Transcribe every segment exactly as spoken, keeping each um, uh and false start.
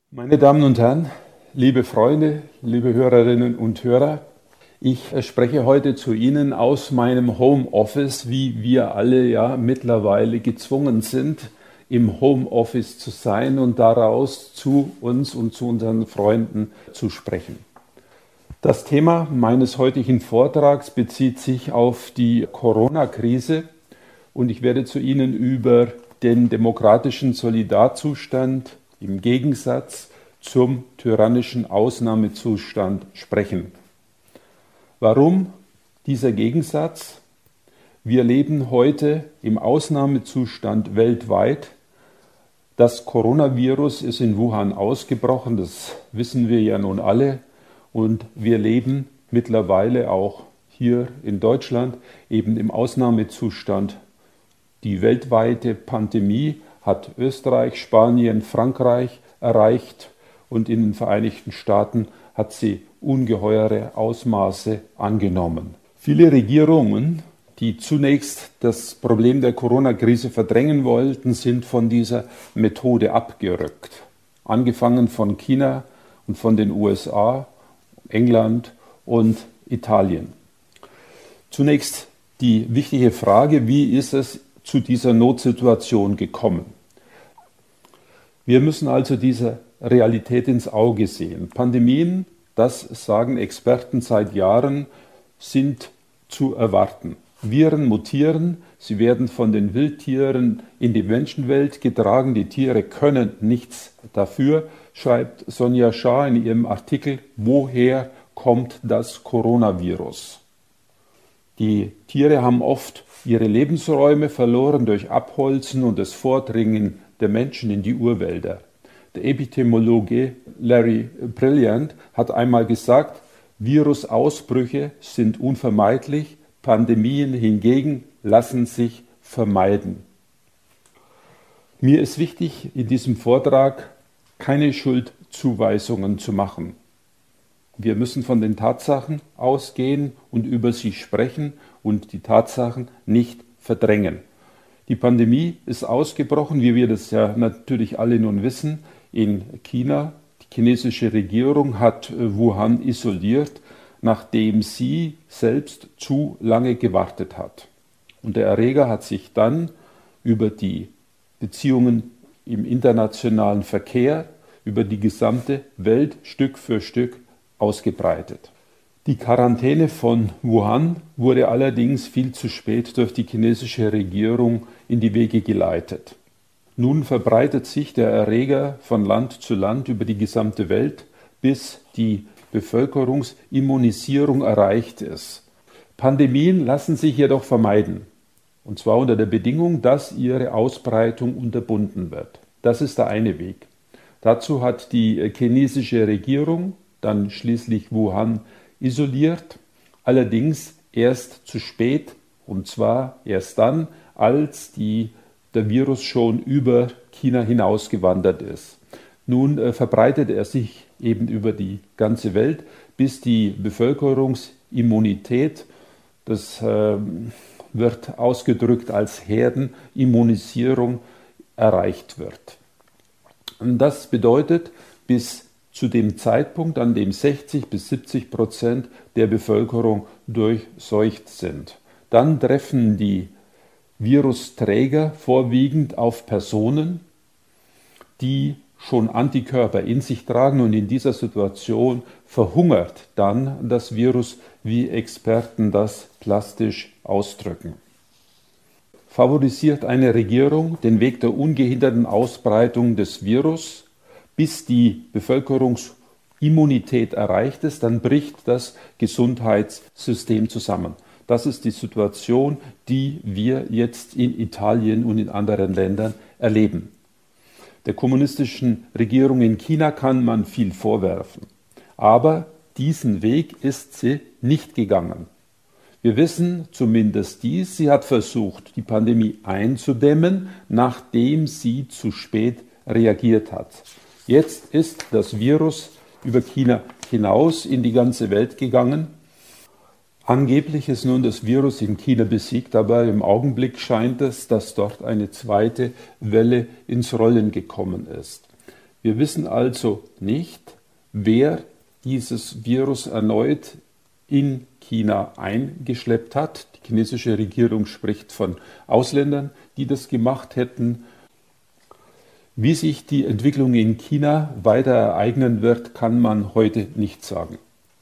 Meine Damen und Herren, liebe Freunde, liebe Hörerinnen und Hörer, ich spreche heute zu Ihnen aus meinem Homeoffice, wie wir alle ja mittlerweile gezwungen sind, im Homeoffice zu sein und daraus zu uns und zu unseren Freunden zu sprechen. Das Thema meines heutigen Vortrags bezieht sich auf die Corona-Krise und ich werde zu Ihnen über den demokratischen Solidarzustand im Gegensatz zum tyrannischen Ausnahmezustand sprechen. Warum dieser Gegensatz? Wir leben heute im Ausnahmezustand weltweit. Das Coronavirus ist in Wuhan ausgebrochen, das wissen wir ja nun alle. Und wir leben mittlerweile auch hier in Deutschland eben im Ausnahmezustand. Die weltweite Pandemie hat Österreich, Spanien, Frankreich erreicht und in den Vereinigten Staaten hat sie ungeheure Ausmaße angenommen. Viele Regierungen, die zunächst das Problem der Corona-Krise verdrängen wollten, sind von dieser Methode abgerückt. Angefangen von China und von den U S A, England und Italien. Zunächst die wichtige Frage, wie ist es zu dieser Notsituation gekommen? Wir müssen also dieser Realität ins Auge sehen. Pandemien, das sagen Experten seit Jahren, sind zu erwarten. Viren mutieren, sie werden von den Wildtieren in die Menschenwelt getragen. Die Tiere können nichts dafür, schreibt Sonja Schaar in ihrem Artikel, woher kommt das Coronavirus? Die Tiere haben oft ihre Lebensräume verloren durch Abholzen und das Vordringen der Menschen in die Urwälder. Der Epidemiologe Larry Brilliant hat einmal gesagt, Virusausbrüche sind unvermeidlich, Pandemien hingegen lassen sich vermeiden. Mir ist wichtig, in diesem Vortrag keine Schuldzuweisungen zu machen. Wir müssen von den Tatsachen ausgehen und über sie sprechen und die Tatsachen nicht verdrängen. Die Pandemie ist ausgebrochen, wie wir das ja natürlich alle nun wissen, in China. Die chinesische Regierung hat Wuhan isoliert, nachdem sie selbst zu lange gewartet hat. Und der Erreger hat sich dann über die Beziehungen im internationalen Verkehr, über die gesamte Welt Stück für Stück ausgebreitet. Die Quarantäne von Wuhan wurde allerdings viel zu spät durch die chinesische Regierung in die Wege geleitet. Nun verbreitet sich der Erreger von Land zu Land über die gesamte Welt, bis die Bevölkerungsimmunisierung erreicht ist. Pandemien lassen sich jedoch vermeiden, und zwar unter der Bedingung, dass ihre Ausbreitung unterbunden wird. Das ist der eine Weg. Dazu hat die chinesische Regierung dann schließlich Wuhan isoliert, allerdings erst zu spät, und zwar erst dann, als die, der Virus schon über China hinausgewandert ist. Nun äh, verbreitet er sich eben über die ganze Welt, bis die Bevölkerungsimmunität, das äh, wird ausgedrückt als Herdenimmunisierung, erreicht wird. Und das bedeutet, bis zu dem Zeitpunkt, an dem sechzig bis siebzig Prozent der Bevölkerung durchseucht sind. Dann treffen die Virusträger vorwiegend auf Personen, die schon Antikörper in sich tragen, und in dieser Situation verhungert dann das Virus, wie Experten das plastisch ausdrücken. Favorisiert eine Regierung den Weg der ungehinderten Ausbreitung des Virus, bis die Bevölkerungsimmunität erreicht ist, dann bricht das Gesundheitssystem zusammen. Das ist die Situation, die wir jetzt in Italien und in anderen Ländern erleben. Der kommunistischen Regierung in China kann man viel vorwerfen, aber diesen Weg ist sie nicht gegangen. Wir wissen zumindest dies, sie hat versucht, die Pandemie einzudämmen, nachdem sie zu spät reagiert hat. Jetzt ist das Virus über China hinaus in die ganze Welt gegangen. Angeblich ist nun das Virus in China besiegt, aber im Augenblick scheint es, dass dort eine zweite Welle ins Rollen gekommen ist. Wir wissen also nicht, wer dieses Virus erneut in China eingeschleppt hat. Die chinesische Regierung spricht von Ausländern, die das gemacht hätten. Wie sich die Entwicklung in China weiter ereignen wird, kann man heute nicht sagen.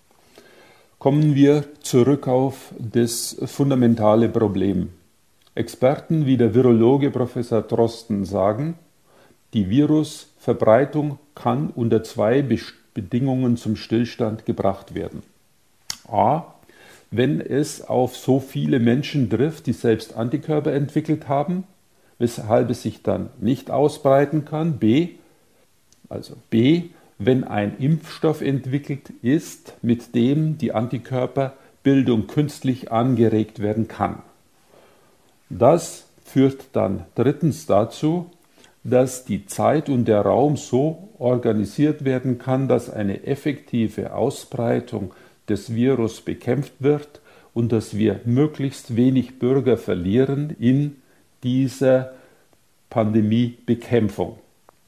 Kommen wir zurück auf das fundamentale Problem. Experten wie der Virologe Professor Drosten sagen, die Virusverbreitung kann unter zwei Bedingungen zum Stillstand gebracht werden. A. Wenn es auf so viele Menschen trifft, die selbst Antikörper entwickelt haben, weshalb es sich dann nicht ausbreiten kann. B. Also B. Wenn ein Impfstoff entwickelt ist, mit dem die Antikörperbildung künstlich angeregt werden kann. Das führt dann drittens dazu, dass die Zeit und der Raum so organisiert werden kann, dass eine effektive Ausbreitung des Virus bekämpft wird und dass wir möglichst wenig Bürger verlieren in dieser Pandemiebekämpfung.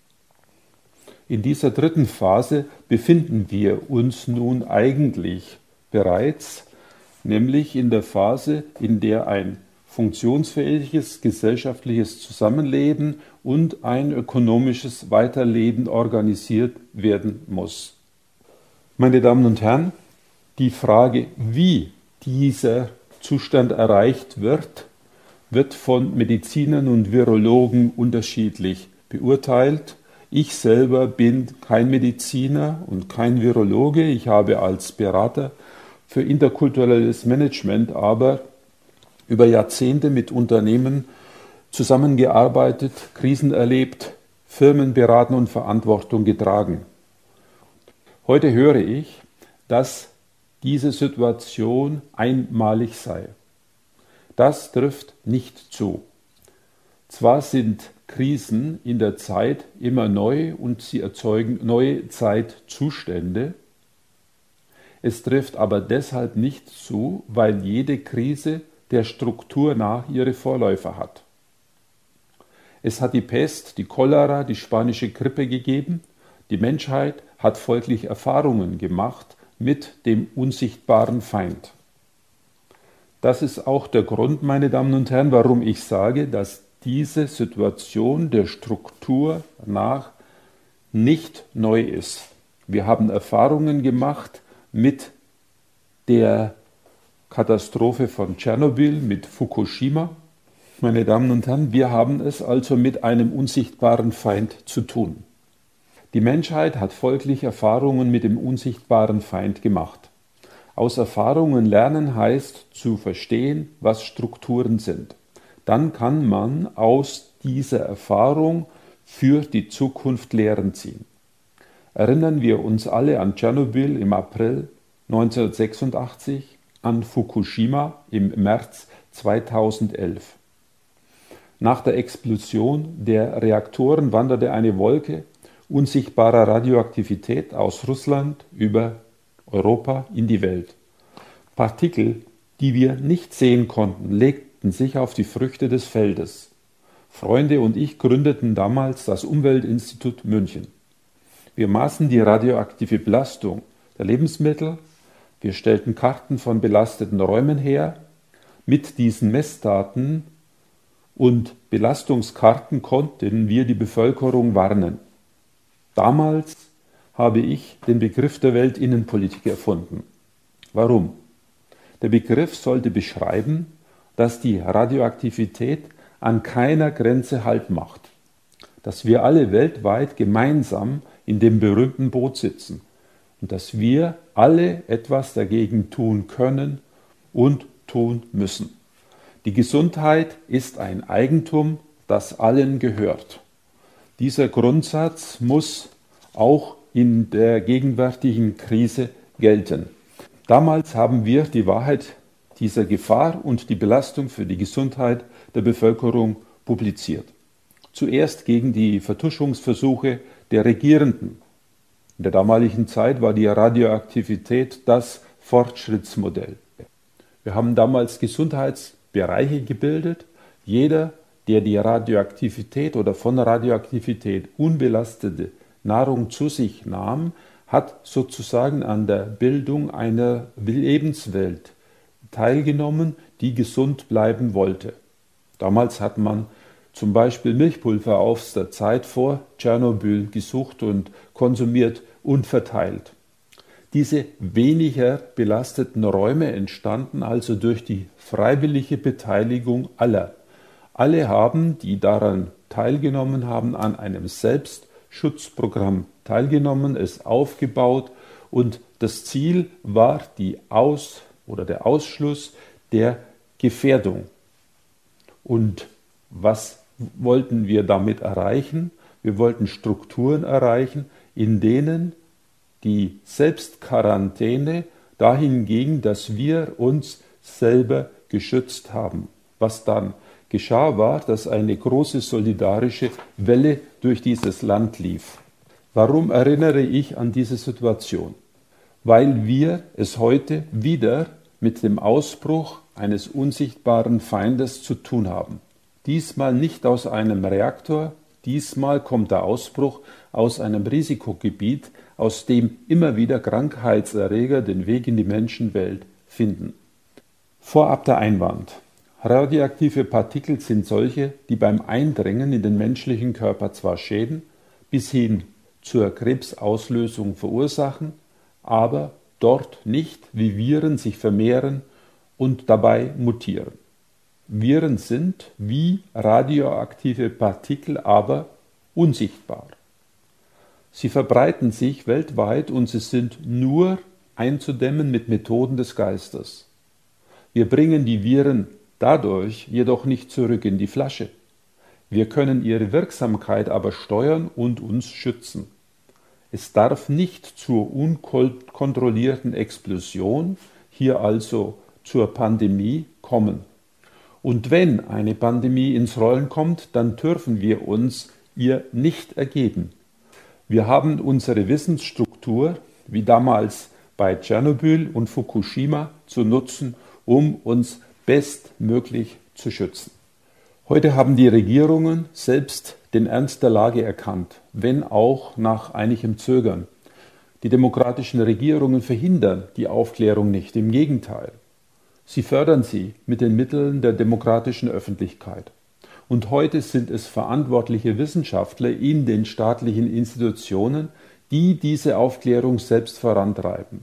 In dieser dritten Phase befinden wir uns nun eigentlich bereits, nämlich in der Phase, in der ein funktionsfähiges gesellschaftliches Zusammenleben und ein ökonomisches Weiterleben organisiert werden muss. Meine Damen und Herren, die Frage, wie dieser Zustand erreicht wird, wird von Medizinern und Virologen unterschiedlich beurteilt. Ich selber bin kein Mediziner und kein Virologe. Ich habe als Berater für interkulturelles Management aber über Jahrzehnte mit Unternehmen zusammengearbeitet, Krisen erlebt, Firmen beraten und Verantwortung getragen. Heute höre ich, dass diese Situation einmalig sei. Das trifft nicht zu. Zwar sind Krisen in der Zeit immer neu und sie erzeugen neue Zeitzustände. Es trifft aber deshalb nicht zu, weil jede Krise der Struktur nach ihre Vorläufer hat. Es hat die Pest, die Cholera, die spanische Grippe gegeben. Die Menschheit hat folglich Erfahrungen gemacht mit dem unsichtbaren Feind. Das ist auch der Grund, meine Damen und Herren, warum ich sage, dass diese Situation der Struktur nach nicht neu ist. Wir haben Erfahrungen gemacht mit der Katastrophe von Tschernobyl, mit Fukushima. Meine Damen und Herren, wir haben es also mit einem unsichtbaren Feind zu tun. Die Menschheit hat folglich Erfahrungen mit dem unsichtbaren Feind gemacht. Aus Erfahrungen lernen heißt zu verstehen, was Strukturen sind. Dann kann man aus dieser Erfahrung für die Zukunft Lehren ziehen. Erinnern wir uns alle an Tschernobyl im April neunzehnhundertsechsundachtzig, an Fukushima im März zweitausendelf. Nach der Explosion der Reaktoren wanderte eine Wolke unsichtbarer Radioaktivität aus Russland über Europa in die Welt. Partikel, die wir nicht sehen konnten, legten sich auf die Früchte des Feldes. Freunde und ich gründeten damals das Umweltinstitut München. Wir maßen die radioaktive Belastung der Lebensmittel, wir stellten Karten von belasteten Räumen her. Mit diesen Messdaten und Belastungskarten konnten wir die Bevölkerung warnen. Damals habe ich den Begriff der Weltinnenpolitik erfunden. Warum? Der Begriff sollte beschreiben, dass die Radioaktivität an keiner Grenze Halt macht, dass wir alle weltweit gemeinsam in dem berühmten Boot sitzen und dass wir alle etwas dagegen tun können und tun müssen. Die Gesundheit ist ein Eigentum, das allen gehört. Dieser Grundsatz muss auch in der gegenwärtigen Krise gelten. Damals haben wir die Wahrheit dieser Gefahr und die Belastung für die Gesundheit der Bevölkerung publiziert. Zuerst gegen die Vertuschungsversuche der Regierenden. In der damaligen Zeit war die Radioaktivität das Fortschrittsmodell. Wir haben damals Gesundheitsbereiche gebildet. Jeder, der die Radioaktivität oder von Radioaktivität unbelastete Nahrung zu sich nahm, hat sozusagen an der Bildung einer Lebenswelt teilgenommen, die gesund bleiben wollte. Damals hat man zum Beispiel Milchpulver aus der Zeit vor Tschernobyl gesucht und konsumiert und verteilt. Diese weniger belasteten Räume entstanden also durch die freiwillige Beteiligung aller. Alle haben, die daran teilgenommen haben, an einem Selbstschutzprogramm teilgenommen, es aufgebaut und das Ziel war die Aus- oder der Ausschluss der Gefährdung. Und was wollten wir damit erreichen? Wir wollten Strukturen erreichen, in denen die Selbstquarantäne dahin ging, dass wir uns selber geschützt haben. Was dann geschah, war, dass eine große solidarische Welle durch dieses Land lief. Warum erinnere ich an diese Situation? Weil wir es heute wieder mit dem Ausbruch eines unsichtbaren Feindes zu tun haben. Diesmal nicht aus einem Reaktor, diesmal kommt der Ausbruch aus einem Risikogebiet, aus dem immer wieder Krankheitserreger den Weg in die Menschenwelt finden. Vorab der Einwand. Radioaktive Partikel sind solche, die beim Eindringen in den menschlichen Körper zwar Schäden bis hin zur Krebsauslösung verursachen, aber dort nicht wie Viren sich vermehren und dabei mutieren. Viren sind wie radioaktive Partikel aber unsichtbar. Sie verbreiten sich weltweit und sie sind nur einzudämmen mit Methoden des Geistes. Wir bringen die Viren dadurch jedoch nicht zurück in die Flasche. Wir können ihre Wirksamkeit aber steuern und uns schützen. Es darf nicht zur unkontrollierten Explosion, hier also zur Pandemie, kommen. Und wenn eine Pandemie ins Rollen kommt, dann dürfen wir uns ihr nicht ergeben. Wir haben unsere Wissensstruktur, wie damals bei Tschernobyl und Fukushima, zu nutzen, um uns bestmöglich zu schützen. Heute haben die Regierungen selbst den Ernst der Lage erkannt, wenn auch nach einigem Zögern. Die demokratischen Regierungen verhindern die Aufklärung nicht, im Gegenteil. Sie fördern sie mit den Mitteln der demokratischen Öffentlichkeit. Und heute sind es verantwortliche Wissenschaftler in den staatlichen Institutionen, die diese Aufklärung selbst vorantreiben.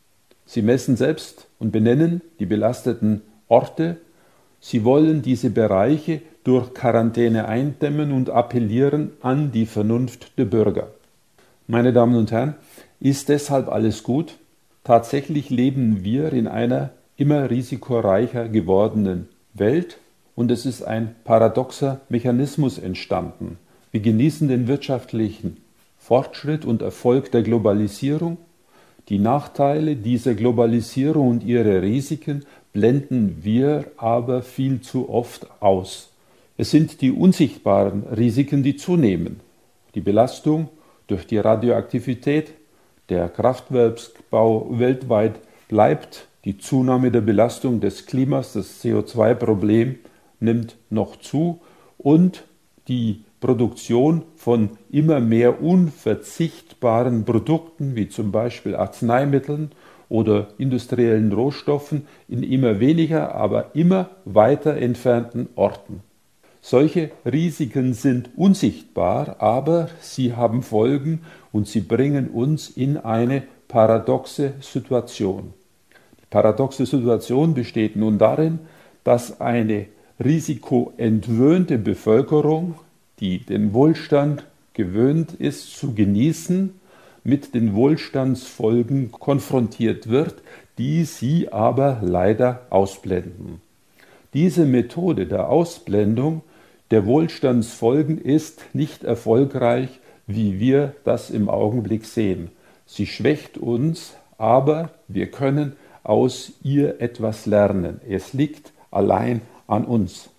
Sie messen selbst und benennen die belasteten Orte. Sie wollen diese Bereiche durch Quarantäne eindämmen und appellieren an die Vernunft der Bürger. Meine Damen und Herren, ist deshalb alles gut? Tatsächlich leben wir in einer immer risikoreicher gewordenen Welt und es ist ein paradoxer Mechanismus entstanden. Wir genießen den wirtschaftlichen Fortschritt und Erfolg der Globalisierung. Die Nachteile dieser Globalisierung und ihre Risiken blenden wir aber viel zu oft aus. Es sind die unsichtbaren Risiken, die zunehmen. Die Belastung durch die Radioaktivität, der Kraftwerksbau weltweit bleibt, die Zunahme der Belastung des Klimas, das C O zwei Problem nimmt noch zu und die Produktion von immer mehr unverzichtbaren Produkten, wie zum Beispiel Arzneimitteln oder industriellen Rohstoffen, in immer weniger, aber immer weiter entfernten Orten. Solche Risiken sind unsichtbar, aber sie haben Folgen und sie bringen uns in eine paradoxe Situation. Die paradoxe Situation besteht nun darin, dass eine risikoentwöhnte Bevölkerung, die den Wohlstand gewöhnt ist zu genießen, mit den Wohlstandsfolgen konfrontiert wird, die sie aber leider ausblenden. Diese Methode der Ausblendung der Wohlstandsfolgen ist nicht erfolgreich, wie wir das im Augenblick sehen. Sie schwächt uns, aber wir können aus ihr etwas lernen. Es liegt allein an uns.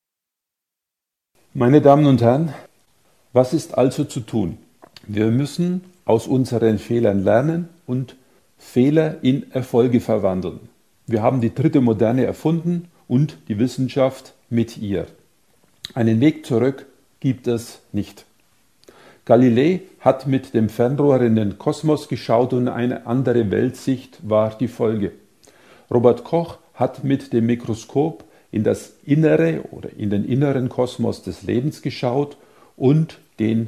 Meine Damen und Herren, was ist also zu tun? Wir müssen aus unseren Fehlern lernen und Fehler in Erfolge verwandeln. Wir haben die dritte Moderne erfunden und die Wissenschaft mit ihr. Einen Weg zurück gibt es nicht. Galilei hat mit dem Fernrohr in den Kosmos geschaut und eine andere Weltsicht war die Folge. Robert Koch hat mit dem Mikroskop in das Innere oder in den inneren Kosmos des Lebens geschaut und den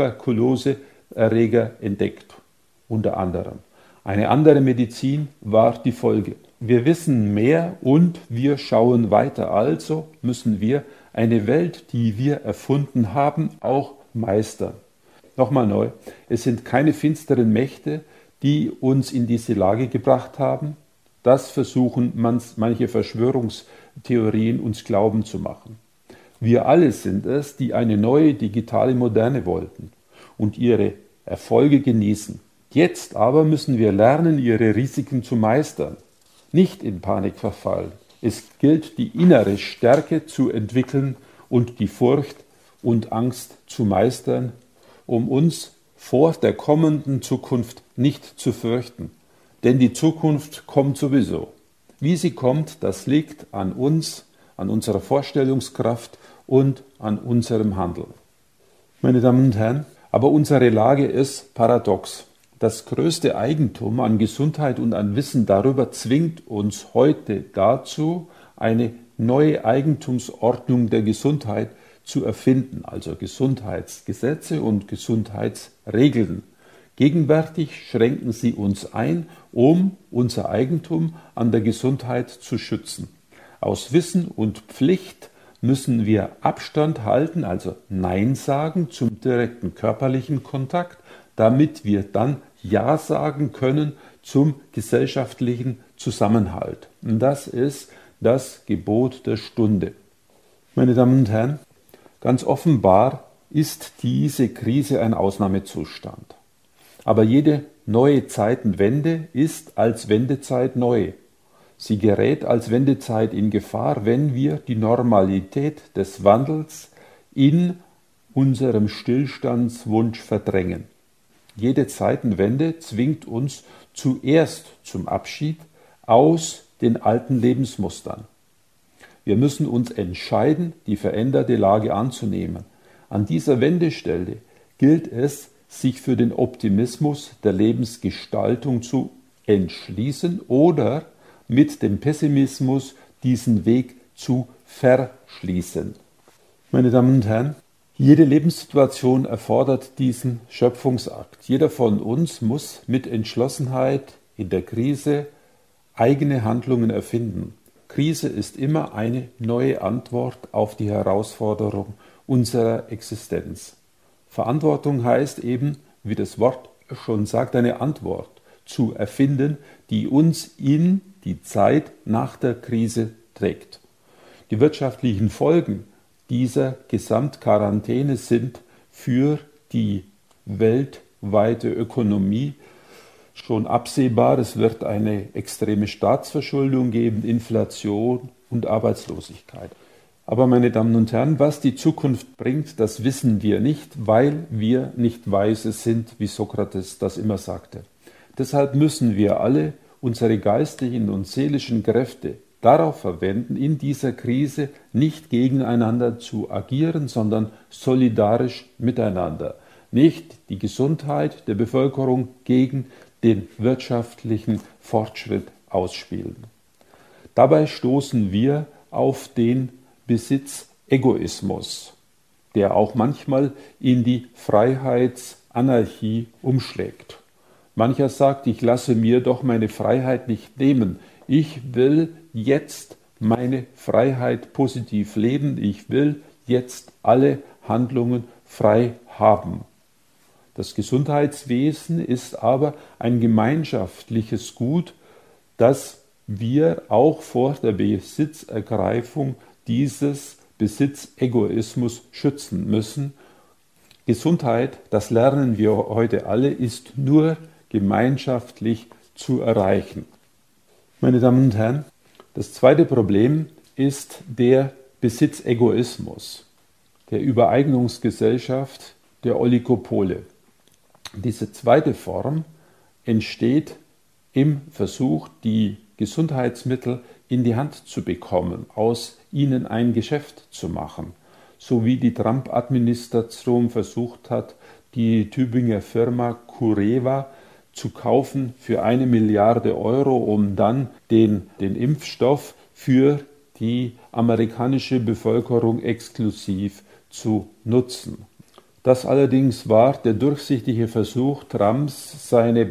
Tuberkuloseerreger entdeckt, unter anderem. Eine andere Medizin war die Folge. Wir wissen mehr und wir schauen weiter, also müssen wir eine Welt, die wir erfunden haben, auch meistern. Nochmal neu, es sind keine finsteren Mächte, die uns in diese Lage gebracht haben. Das versuchen manche Verschwörungstheorien uns glauben zu machen. Wir alle sind es, die eine neue digitale Moderne wollten und ihre Erfolge genießen. Jetzt aber müssen wir lernen, ihre Risiken zu meistern, nicht in Panik verfallen. Es gilt, die innere Stärke zu entwickeln und die Furcht und Angst zu meistern, um uns vor der kommenden Zukunft nicht zu fürchten. Denn die Zukunft kommt sowieso. Wie sie kommt, das liegt an uns, an unserer Vorstellungskraft und an unserem Handeln. Meine Damen und Herren, aber unsere Lage ist paradox. Das größte Eigentum an Gesundheit und an Wissen darüber zwingt uns heute dazu, eine neue Eigentumsordnung der Gesundheit zu erfinden, also Gesundheitsgesetze und Gesundheitsregeln. Gegenwärtig schränken sie uns ein, um unser Eigentum an der Gesundheit zu schützen. Aus Wissen und Pflicht müssen wir Abstand halten, also Nein sagen zum direkten körperlichen Kontakt, damit wir dann Ja sagen können zum gesellschaftlichen Zusammenhalt. Und das ist das Gebot der Stunde. Meine Damen und Herren, ganz offenbar ist diese Krise ein Ausnahmezustand. Aber jede neue Zeitenwende ist als Wendezeit neu. Sie gerät als Wendezeit in Gefahr, wenn wir die Normalität des Wandels in unserem Stillstandswunsch verdrängen. Jede Zeitenwende zwingt uns zuerst zum Abschied aus den alten Lebensmustern. Wir müssen uns entscheiden, die veränderte Lage anzunehmen. An dieser Wendestelle gilt es, sich für den Optimismus der Lebensgestaltung zu entschließen oder mit dem Pessimismus diesen Weg zu verschließen. Meine Damen und Herren, jede Lebenssituation erfordert diesen Schöpfungsakt. Jeder von uns muss mit Entschlossenheit in der Krise eigene Handlungen erfinden. Krise ist immer eine neue Antwort auf die Herausforderung unserer Existenz. Verantwortung heißt eben, wie das Wort schon sagt, eine Antwort zu erfinden, die uns in die Zeit nach der Krise trägt. Die wirtschaftlichen Folgen dieser Gesamtquarantäne sind für die weltweite Ökonomie schon absehbar. Es wird eine extreme Staatsverschuldung geben, Inflation und Arbeitslosigkeit. Aber meine Damen und Herren, was die Zukunft bringt, das wissen wir nicht, weil wir nicht weise sind, wie Sokrates das immer sagte. Deshalb müssen wir alle unsere geistigen und seelischen Kräfte darauf verwenden, in dieser Krise nicht gegeneinander zu agieren, sondern solidarisch miteinander. Nicht die Gesundheit der Bevölkerung gegen den wirtschaftlichen Fortschritt ausspielen. Dabei stoßen wir auf den Besitzegoismus, der auch manchmal in die Freiheitsanarchie umschlägt. Mancher sagt, ich lasse mir doch meine Freiheit nicht nehmen. Ich will jetzt meine Freiheit positiv leben. Ich will jetzt alle Handlungen frei haben. Das Gesundheitswesen ist aber ein gemeinschaftliches Gut, das wir auch vor der Besitzergreifung dieses Besitzegoismus schützen müssen. Gesundheit, das lernen wir heute alle, ist nur gemeinschaftlich zu erreichen. Meine Damen und Herren, das zweite Problem ist der Besitzegoismus, der Übereignungsgesellschaft, der Oligopole. Diese zweite Form entsteht im Versuch, die Gesundheitsmittel in die Hand zu bekommen, aus ihnen ein Geschäft zu machen, so wie die Trump-Administration versucht hat, die Tübinger Firma Cureva zu kaufen für eine Milliarde Euro, um dann den, den Impfstoff für die amerikanische Bevölkerung exklusiv zu nutzen. Das allerdings war der durchsichtige Versuch Trumps, seine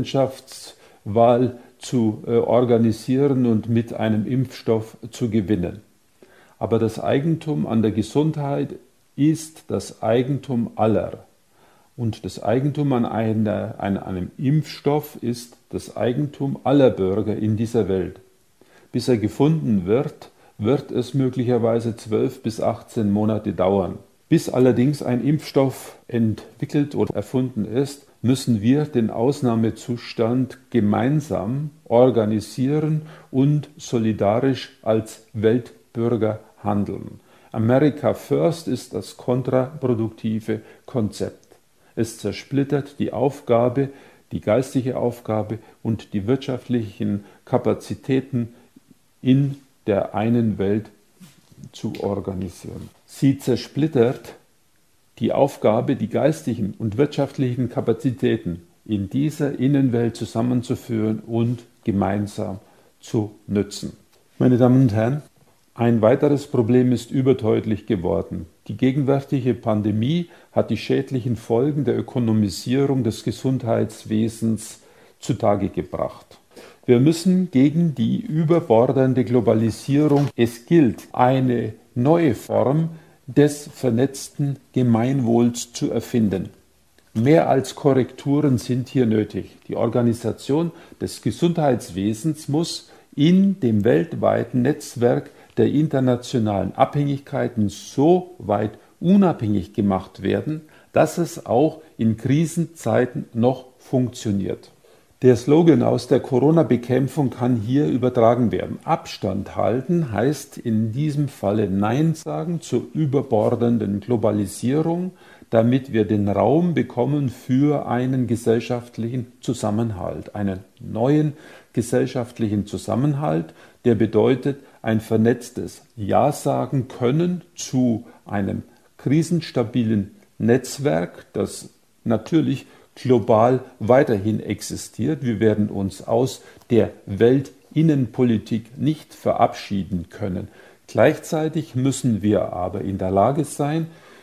Präsidentschaftswahl zu äh, organisieren und mit einem Impfstoff zu gewinnen. Aber das Eigentum an der Gesundheit ist das Eigentum aller. Und das Eigentum an, einer, an einem Impfstoff ist das Eigentum aller Bürger in dieser Welt. Bis er gefunden wird, wird es möglicherweise zwölf bis achtzehn Monate dauern. Bis allerdings ein Impfstoff entwickelt oder erfunden ist, müssen wir den Ausnahmezustand gemeinsam organisieren und solidarisch als Weltbürger handeln. America First ist das kontraproduktive Konzept. Es zersplittert die Aufgabe, die geistige Aufgabe und die wirtschaftlichen Kapazitäten in der einen Welt zu organisieren. Sie zersplittert die Aufgabe, die geistigen und wirtschaftlichen Kapazitäten in dieser Innenwelt zusammenzuführen und gemeinsam zu nützen. Meine Damen und Herren, ein weiteres Problem ist überdeutlich geworden. Die gegenwärtige Pandemie hat die schädlichen Folgen der Ökonomisierung des Gesundheitswesens zutage gebracht. Wir müssen gegen die überbordende Globalisierung, es gilt, eine neue Form des vernetzten Gemeinwohls zu erfinden. Mehr als Korrekturen sind hier nötig. Die Organisation des Gesundheitswesens muss in dem weltweiten Netzwerk der internationalen Abhängigkeiten so weit unabhängig gemacht werden, dass es auch in Krisenzeiten noch funktioniert. Der Slogan aus der Corona-Bekämpfung kann hier übertragen werden. Abstand halten heißt in diesem Falle Nein sagen zur überbordenden Globalisierung, damit wir den Raum bekommen für einen gesellschaftlichen Zusammenhalt, einen neuen gesellschaftlichen Zusammenhalt, der bedeutet, ein vernetztes Ja sagen können zu einem krisenstabilen Netzwerk, das natürlich global weiterhin existiert. Wir werden uns aus der Weltinnenpolitik nicht verabschieden können. Gleichzeitig müssen wir aber in der Lage sein,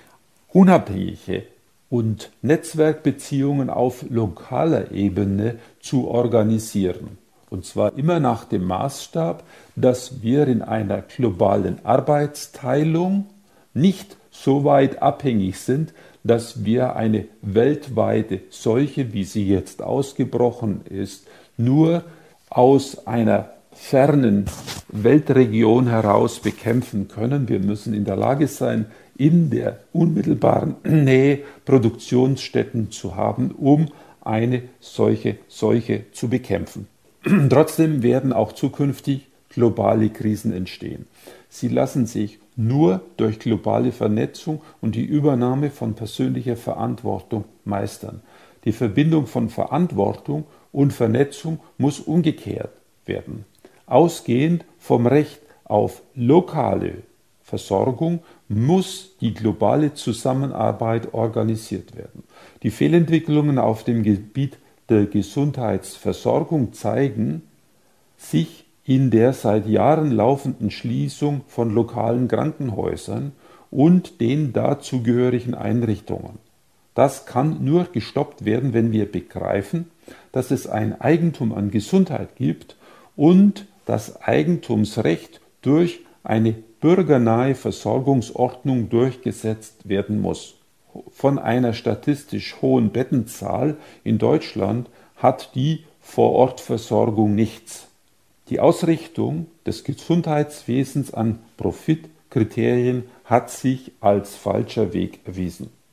unabhängige und Netzwerkbeziehungen auf lokaler Ebene zu organisieren. Und zwar immer nach dem Maßstab, dass wir in einer globalen Arbeitsteilung nicht so weit abhängig sind, dass wir eine weltweite Seuche, wie sie jetzt ausgebrochen ist, nur aus einer fernen Weltregion heraus bekämpfen können. Wir müssen in der Lage sein, in der unmittelbaren Nähe Produktionsstätten zu haben, um eine solche Seuche zu bekämpfen. Trotzdem werden auch zukünftig globale Krisen entstehen. Sie lassen sich nur durch globale Vernetzung und die Übernahme von persönlicher Verantwortung meistern. Die Verbindung von Verantwortung und Vernetzung muss umgekehrt werden. Ausgehend vom Recht auf lokale Versorgung muss die globale Zusammenarbeit organisiert werden. Die Fehlentwicklungen auf dem Gebiet der Gesundheitsversorgung zeigen sich in der seit Jahren laufenden Schließung von lokalen Krankenhäusern und den dazugehörigen Einrichtungen. Das kann nur gestoppt werden, wenn wir begreifen, dass es ein Eigentum an Gesundheit gibt und das Eigentumsrecht durch eine bürgernahe Versorgungsordnung durchgesetzt werden muss. Von einer statistisch hohen Bettenzahl in Deutschland hat die Vorortversorgung nichts. Die Ausrichtung des Gesundheitswesens an Profitkriterien hat sich als falscher Weg erwiesen.